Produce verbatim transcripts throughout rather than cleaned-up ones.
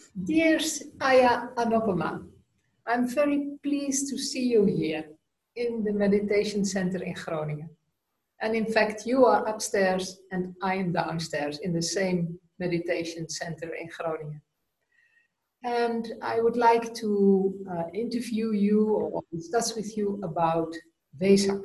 Dear Aya Anopama, I'm very pleased to see you here in the Meditation Center in Groningen. And in fact, you are upstairs and I am downstairs in the same meditation center in Groningen. And I would like to uh, interview you or discuss with you about Vesak.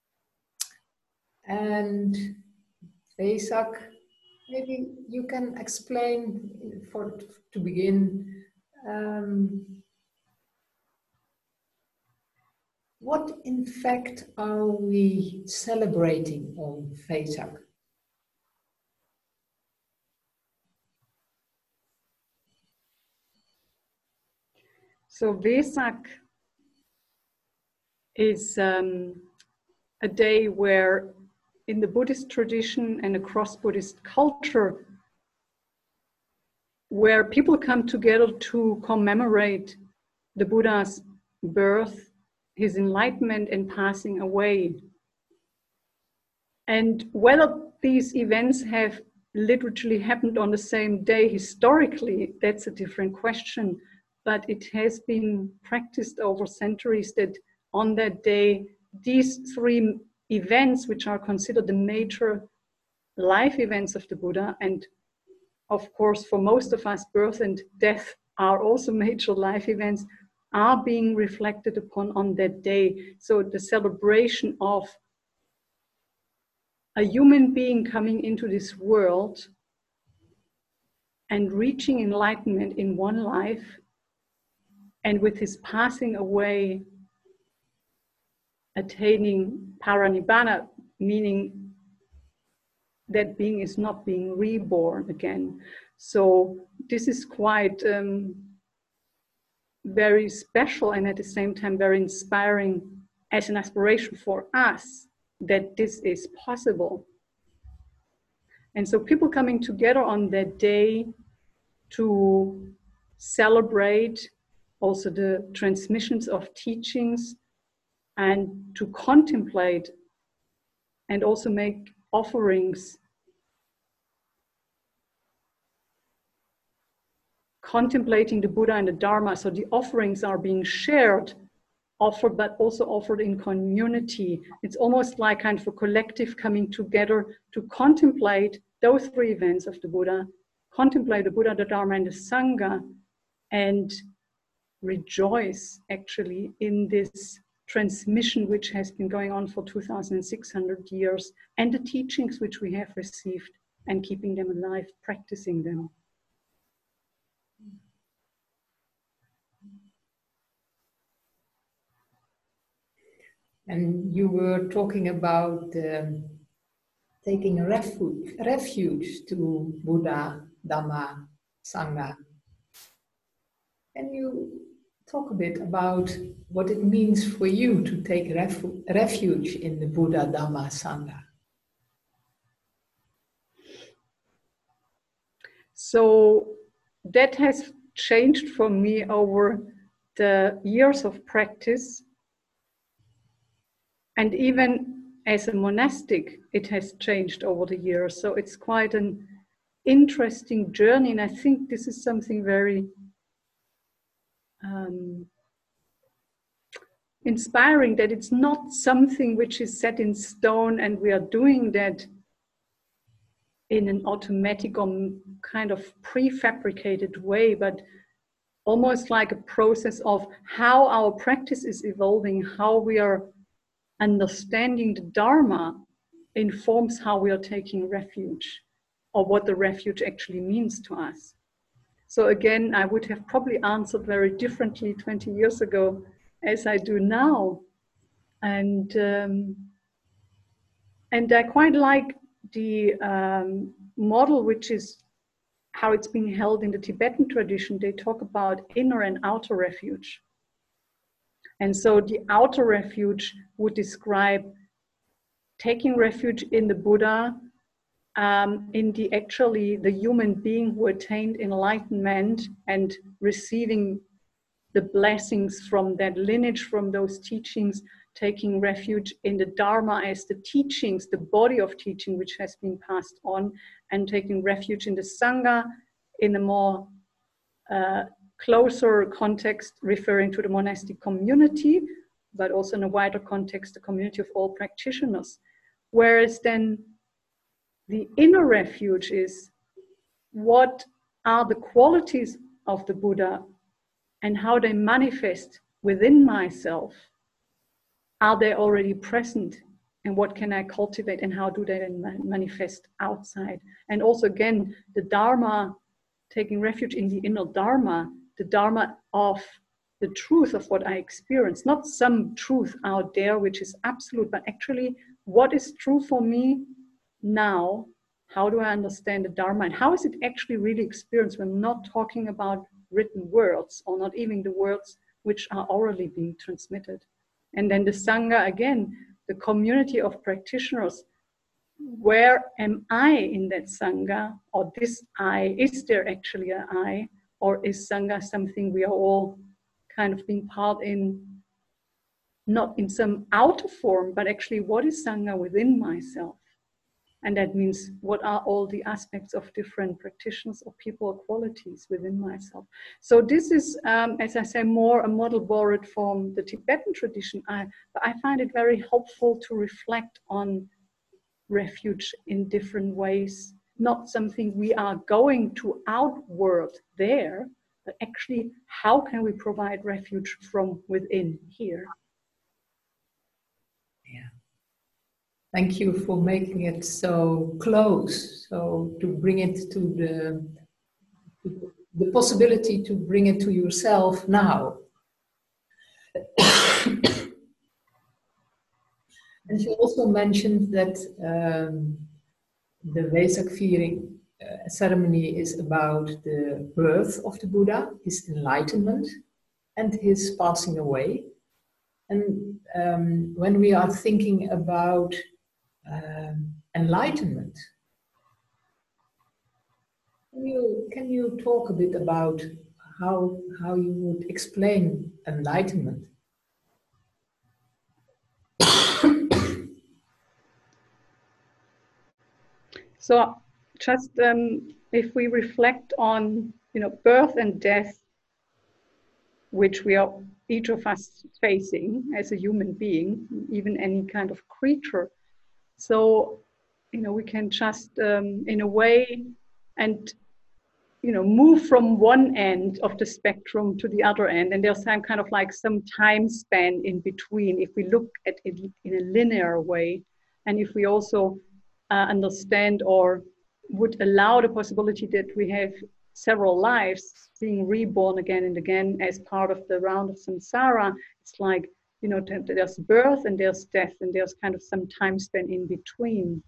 And Vesak, maybe you can explain for to begin um, what in fact are we celebrating on Vesak? So Vesak is um, a day where in the Buddhist tradition and across Buddhist culture, where people come together to commemorate the Buddha's birth, his enlightenment and passing away. And whether these events have literally happened on the same day historically, that's a different question. But it has been practiced over centuries that on that day, these three events, which are considered the major life events of the Buddha, and of course, for most of us, birth and death are also major life events, are being reflected upon on that day. So the celebration of a human being coming into this world and reaching enlightenment in one life, and with his passing away, attaining paranibbana, meaning that being is not being reborn again. So this is quite um, very special and at the same time very inspiring as an aspiration for us that this is possible. And so people coming together on that day to celebrate also the transmissions of teachings and to contemplate and also make offerings, contemplating the Buddha and the Dharma. So the offerings are being shared, offered, but also offered in community. It's almost like kind of a collective coming together to contemplate those three events of the Buddha, contemplate the Buddha, the Dharma, and the Sangha, and rejoice actually in this transmission which has been going on for two thousand six hundred years, and the teachings which we have received, and keeping them alive, practicing them. And you were talking about um, taking refuge, refuge to Buddha, Dhamma, Sangha. Can you talk a bit about what it means for you to take refu- refuge in the Buddha, Dhamma, Sangha? So that has changed for me over the years of practice. And even as a monastic, it has changed over the years. So it's quite an interesting journey. And I think this is something very um, inspiring, that it's not something which is set in stone and we are doing that in an automatic or kind of prefabricated way, but almost like a process of how our practice is evolving, how we are understanding the Dharma informs how we are taking refuge, or what the refuge actually means to us. So again, I would have probably answered very differently twenty years ago as I do now. And, um, and I quite like the um, model, which is how it's being held in the Tibetan tradition. They talk about inner and outer refuge. And so the outer refuge would describe taking refuge in the Buddha, um, in the actually the human being who attained enlightenment and receiving the blessings from that lineage, from those teachings, taking refuge in the Dharma as the teachings, the body of teaching which has been passed on, and taking refuge in the Sangha in a more uh, closer context referring to the monastic community, but also in a wider context, the community of all practitioners. Whereas then the inner refuge is, what are the qualities of the Buddha and how they manifest within myself? Are they already present? And what can I cultivate, and how do they then manifest outside? And also, again, the Dharma, taking refuge in the inner Dharma, the Dharma of the truth of what I experience, not some truth out there which is absolute, but actually what is true for me now. How do I understand the Dharma, and how is it actually really experienced? We're not talking about written words, or not even the words which are orally being transmitted. And then the Sangha, again, the community of practitioners. Where am I in that Sangha? Or this I, is there actually an I? Or is Sangha something we are all kind of being part in, not in some outer form, but actually what is Sangha within myself? And that means, what are all the aspects of different practitioners or people or qualities within myself? So this is, um, as I say, more a model borrowed from the Tibetan tradition. I, but I find it very helpful to reflect on refuge in different ways. Not something we are going to outward there, but actually, how can we provide refuge from within here? Yeah. Thank you for making it so close, so to bring it to the, to the possibility to bring it to yourself now. And she also mentioned that um, the Vesak viering uh, ceremony is about the birth of the Buddha, his enlightenment, and his passing away. And um, when we are thinking about um, enlightenment, can you, can you talk a bit about how, how you would explain enlightenment? So just um, if we reflect on, you know, birth and death, which we are each of us facing as a human being, even any kind of creature. So, you know, we can just um, in a way and, you know, move from one end of the spectrum to the other end. And there's some kind of like some time span in between if we look at it in a linear way. And if we also uh, understand or would allow the possibility that we have several lives, being reborn again and again as part of the round of samsara, it's like, you know, there's birth and there's death, and there's kind of some time span in between.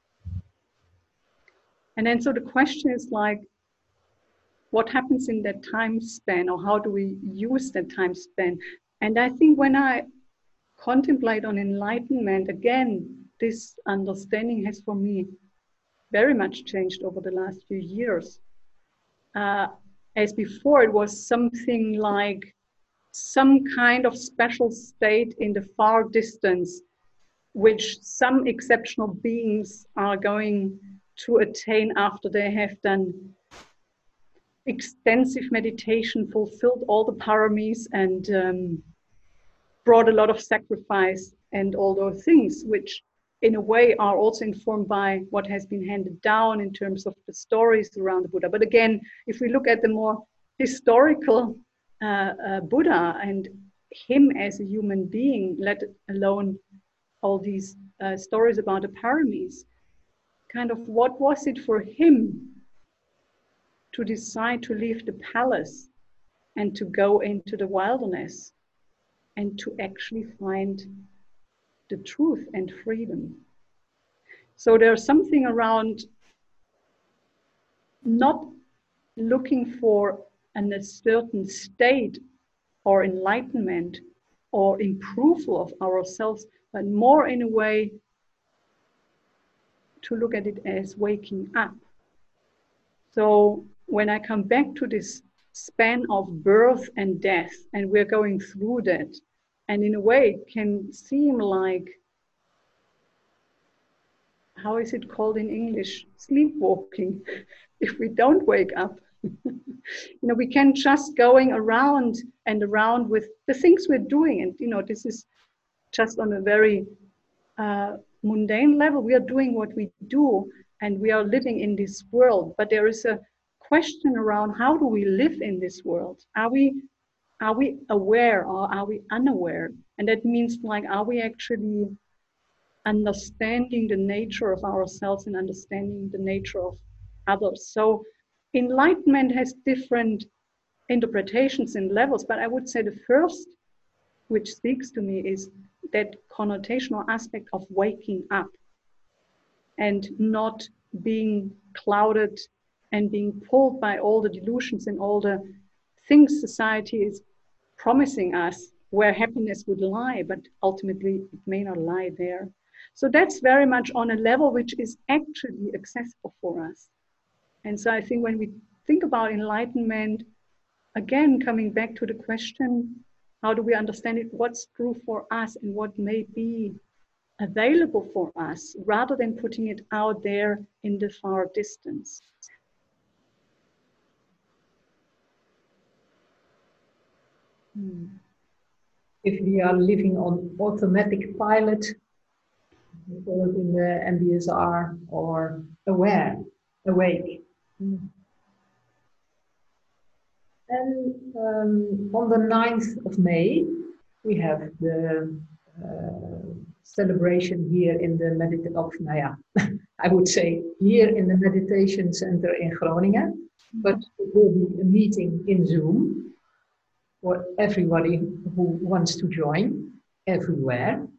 And then so the question is like, what happens in that time span, or how do we use that time span? And I think when I contemplate on enlightenment, again, this understanding has for me very much changed over the last few years. Uh, as before, it was something like some kind of special state in the far distance, which some exceptional beings are going to attain after they have done extensive meditation, fulfilled all the paramis, and um, brought a lot of sacrifice and all those things, which in a way are also informed by what has been handed down in terms of the stories around the Buddha. But again, if we look at the more historical uh, uh, Buddha and him as a human being, let alone all these uh, stories about the paramis, kind of what was it for him to decide to leave the palace and to go into the wilderness and to actually find the truth and freedom? So there's something around not looking for an, a certain state or enlightenment or improval of ourselves, but more in a way to look at it as waking up. So when I come back to this span of birth and death, and we're going through that, and in a way it can seem like, how is it called in English? Sleepwalking, if we don't wake up. You know, we can just going around and around with the things we're doing. And, you know, this is just on a very uh, mundane level. We are doing what we do and we are living in this world. But there is a question around, how do we live in this world? Are we, are we aware or are we unaware? And that means, like, are we actually understanding the nature of ourselves and understanding the nature of others? So enlightenment has different interpretations and levels, but I would say the first which speaks to me is that connotation or aspect of waking up and not being clouded and being pulled by all the delusions and all the things society is promising us where happiness would lie, but ultimately it may not lie there. So that's very much on a level which is actually accessible for us. And so I think when we think about enlightenment, again, coming back to the question, how do we understand it? What's true for us and what may be available for us, rather than putting it out there in the far distance. Hmm. If we are living on automatic pilot, we call it in the M B S R, or aware, awake. Hmm. And um, on the ninth of May, we have the uh, celebration here in the meditation, oh, nou ja, I would say here in the meditation center in Groningen, but it will be a meeting in Zoom for everybody who wants to join everywhere.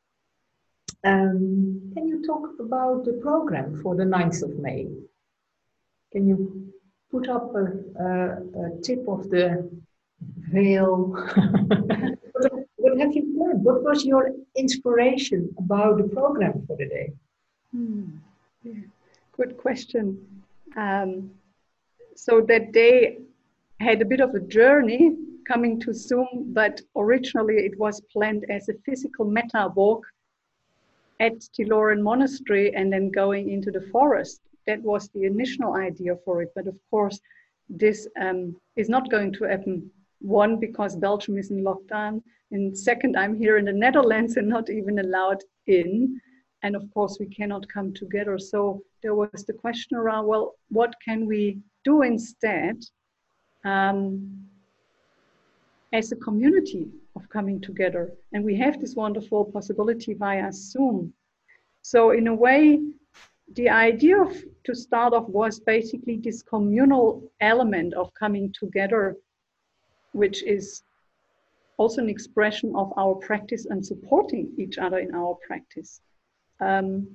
Um, can you talk about the program for the ninth of May? Can you put up a, a, a tip of the veil? what, what have you planned? What was your inspiration about the program for the day? Hmm. Yeah. Good question. Um, so that day had a bit of a journey coming to Zoom, but originally it was planned as a physical metta walk at Tiloren Monastery and then going into the forest. That was the initial idea for it. But of course, this um, is not going to happen. One, because Belgium is in lockdown. And second, I'm here in the Netherlands and not even allowed in. And of course, we cannot come together. So there was the question around, well, what can we do instead um, as a community of coming together? And we have this wonderful possibility via Zoom. So in a way, the idea of, to start off was basically this communal element of coming together, which is also an expression of our practice and supporting each other in our practice. Um,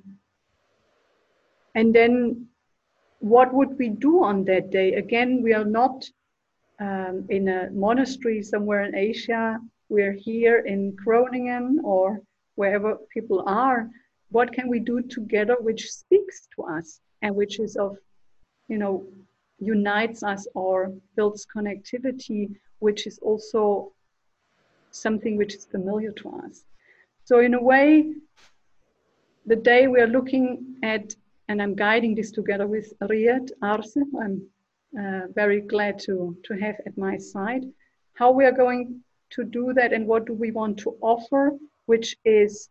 and then what would we do on that day? Again, we are not um, in a monastery somewhere in Asia. We're here in Groningen or wherever people are. What can we do together which speaks to us and which is of, you know, unites us or builds connectivity, which is also something which is familiar to us. So in a way, the day we are looking at, and I'm guiding this together with Riyad Arse, I'm uh, very glad to, to have at my side, how we are going to do that and what do we want to offer, which is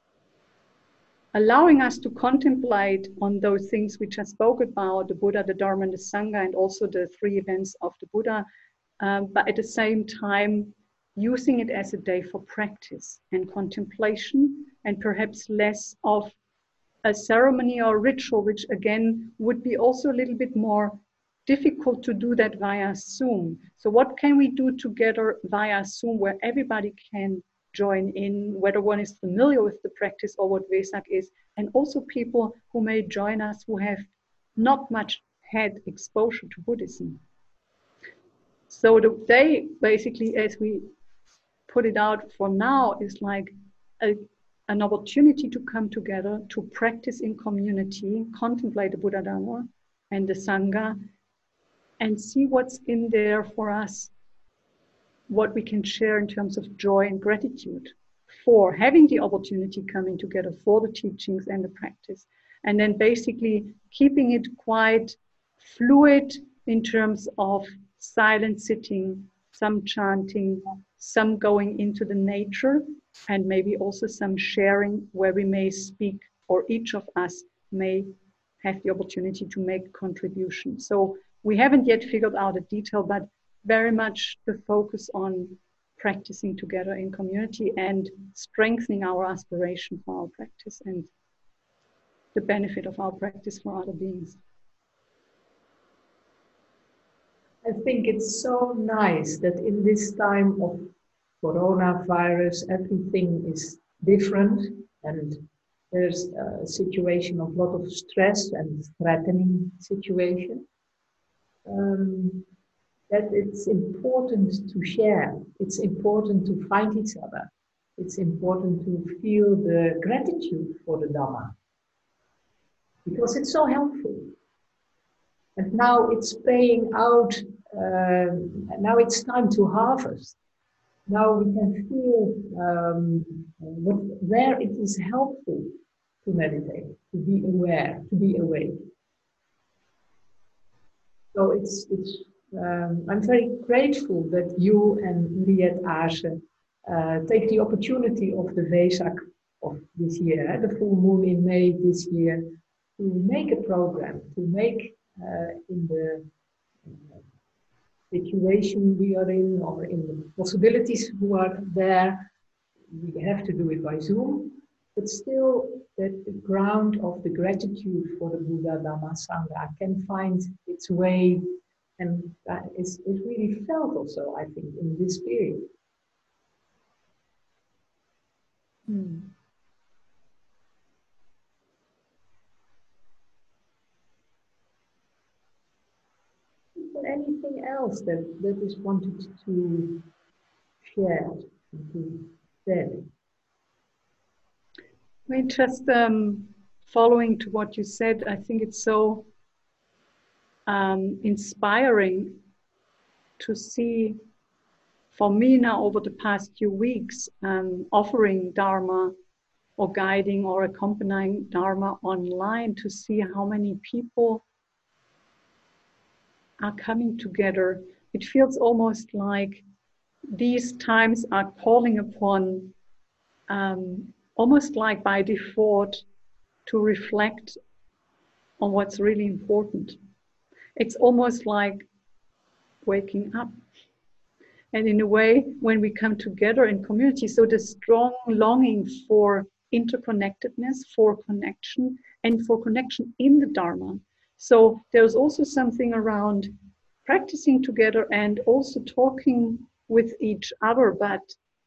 allowing us to contemplate on those things which I spoke about, the Buddha, the Dharma, and the Sangha, and also the three events of the Buddha, um, but at the same time, using it as a day for practice and contemplation, and perhaps less of a ceremony or ritual, which again would be also a little bit more difficult to do that via Zoom. So what can we do together via Zoom where everybody can join in, whether one is familiar with the practice or what Vesak is, and also people who may join us who have not much had exposure to Buddhism. So the day, basically, as we put it out for now, is like a, an opportunity to come together, to practice in community, contemplate the Buddha Dharma and the Sangha, and see what's in there for us, what we can share in terms of joy and gratitude for having the opportunity coming together for the teachings and the practice. And then basically keeping it quite fluid in terms of silent sitting, some chanting, some going into the nature, and maybe also some sharing where we may speak, or each of us may have the opportunity to make contributions. So we haven't yet figured out a detail, but very much the focus on practicing together in community and strengthening our aspiration for our practice and the benefit of our practice for other beings. I think it's so nice that in this time of coronavirus, everything is different, and there's a situation of a lot of stress and threatening situation. Um, that it's important to share. It's important to find each other. It's important to feel the gratitude for the Dhamma, because it's so helpful. And now it's paying out, uh, now it's time to harvest. Now we can feel um, what, where it is helpful to meditate, to be aware, to be awake. So it's, it's um, I'm very grateful that you and Liet Aarse uh, take the opportunity of the Vesak of this year, the full moon in May this year, to make a program, to make uh, in the uh, situation we are in, or in the possibilities who are there. We have to do it by Zoom, but still that the ground of the gratitude for the Buddha, Dhamma, Sangha can find its way, and that is it really felt also, I think, in this period. Hmm. Is there anything else that, that is wanted to share, to say? I mean, just um, following to what you said, I think it's so um, inspiring to see, for me now over the past few weeks, um, offering Dharma or guiding or accompanying Dharma online, to see how many people are coming together. It feels almost like these times are calling upon, um, almost like by default, to reflect on what's really important. It's almost like waking up. And in a way, when we come together in community, so the strong longing for interconnectedness, for connection, and for connection in the Dharma. So there's also something around practicing together and also talking with each other, but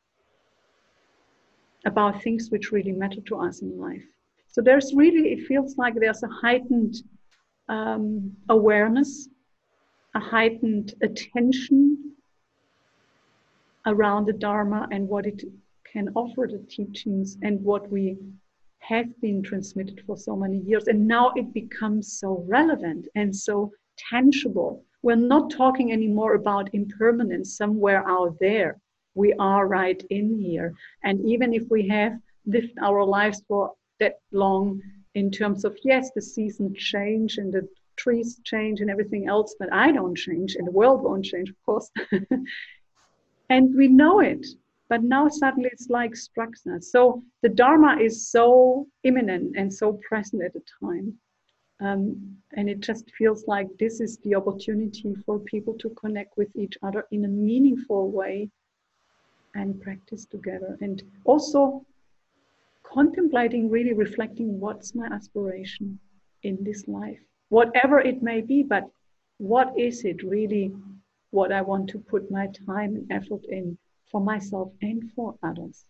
about things which really matter to us in life. So there's really, it feels like there's a heightened um, awareness, a heightened attention around the Dharma and what it can offer, the teachings, and what we have been transmitted for so many years. And now it becomes so relevant and so tangible. We're not talking anymore about impermanence somewhere out there. We are right in here. And even if we have lived our lives for that long, in terms of, yes, the seasons change and the trees change and everything else, but I don't change and the world won't change, of course. And we know it, but now suddenly it's like struck us. So the Dharma is so imminent and so present at the time. Um, and it just feels like this is the opportunity for people to connect with each other in a meaningful way and practice together. And also contemplating, really reflecting, what's my aspiration in this life? Whatever it may be, but what is it really what I want to put my time and effort in for myself and for others?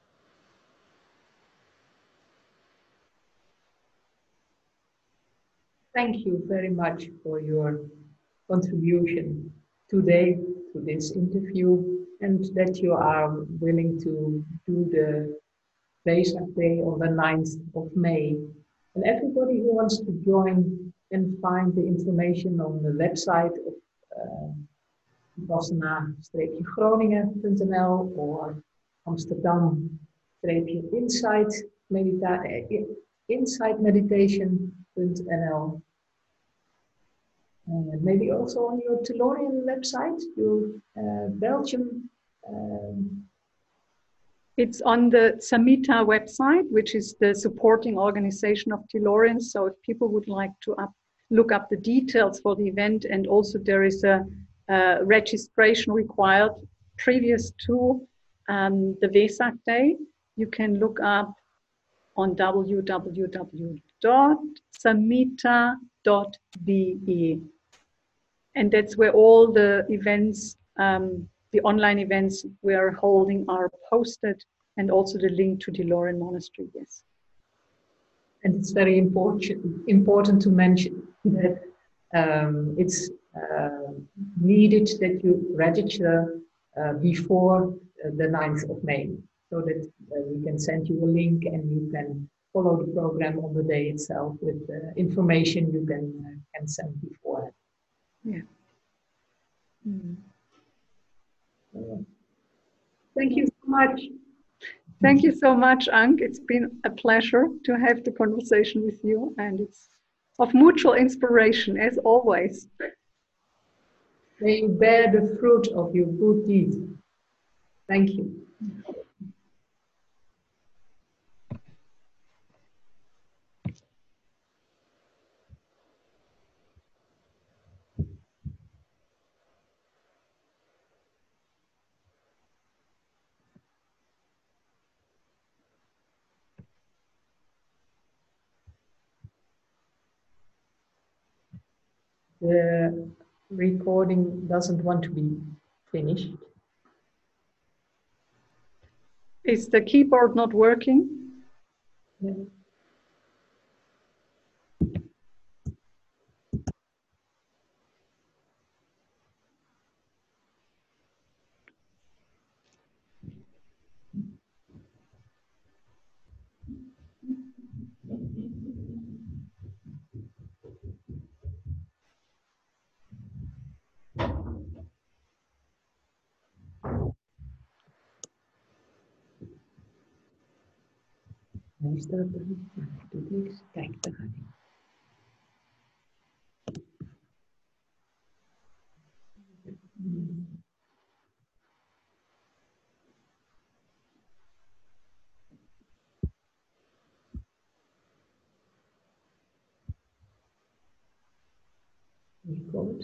Thank you very much for your contribution today to this interview, and that you are willing to do the Vesak Day on the ninth of May. And everybody who wants to join can find the information on the website of uh, vipassana dash groningen dot n l or Amsterdam Insight Medita Insight Meditation dot n l. Uh, maybe also on your Tellurian website, your uh, Belgium. Um, It's on the Samita website, which is the supporting organization of Tellurian. So if people would like to up, look up the details for the event, and also there is a, a registration required previous to um, the Vesak Day, you can look up on w w w dot samita dot b e. And that's where all the events, um, the online events we are holding are posted, and also the link to Tellurian Monastery, yes. And it's very important, important to mention that um, it's uh, needed that you register uh, before uh, the ninth of May, so that uh, we can send you a link and you can follow the program on the day itself with uh, information you can, uh, can send beforehand. Yeah. Mm. Uh, thank you so much. Thank you so much, Ank. It's been a pleasure to have the conversation with you, and it's of mutual inspiration, as always. May you bear the fruit of your good deeds. Thank you. The recording doesn't want to be finished. Is the keyboard not working? Yeah. Hij staat er niet. Hij doet niks. Kijk, daar gaat hij. Record.